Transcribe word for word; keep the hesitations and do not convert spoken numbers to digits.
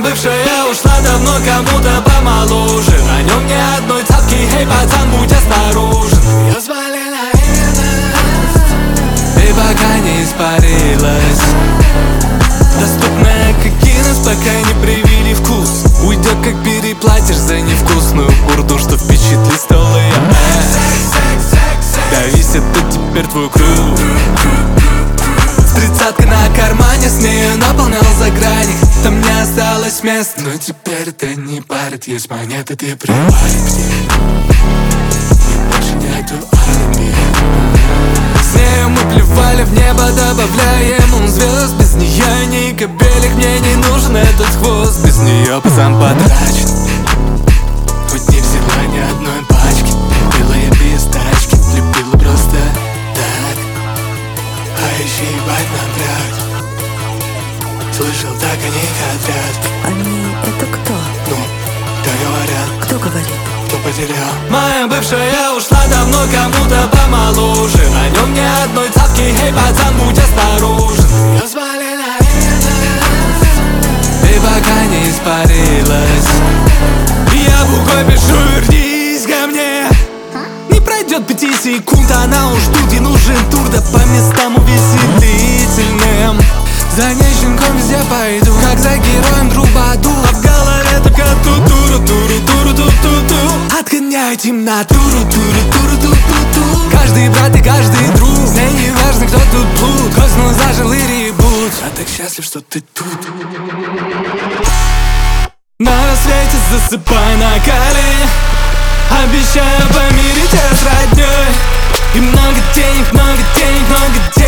бывшая ушла давно кому-то помоложе. На нем ни одной цапки, эй, пацан, будь осторожен. Ее звали наивность, и пока не испарилась. Доступная как Гиннес, пока не привили вкус. Уйдет, как переплатишь за невкусную бурду, что впечатлит стол и я. Давись, это теперь твой круг. Тридцатка на кармане, с нею наполнял за грани. Там не осталось мест, но теперь это не парит. Есть монеты, ты привалик к ней, и больше нету алиби. С нею мы плевали в небо, добавляя ему звезд. Без нее ни капелек, мне не нужен этот хвост. Без нее пацан потрачен, хоть не взяла ни одной пачки. Пила я без тачки, любила просто так. А еще ебать напряг. Слышал, так они хотят. Они это кто? Ну, да говорят. Кто говорит? Кто потерял? Моя бывшая ушла давно кому-то помоложе. На нем ни одной цапки, эй, пацан, будь осторожен. Ее звали наивность, и пока не испарилась. Я буквой пишу, вернись ко мне. Не пройдет пяти секунд, она уж тут, и нужен тур. Да по местам увеселительным. За ней щенком везде пойду, как за героем Трубаду. А в голове только ту-туру-туру-туру-туру-ту-ту. Отгоняй темнотуру, туру-туру-ту-ту-ту. Каждый брат и каждый друг, с ней не важно, кто тут плут. Коснул, зажил и ребут. Я так счастлив, что ты тут. На рассвете засыпай на колени. Обещаю помирить тебя с родней. И много денег, много денег, много денег.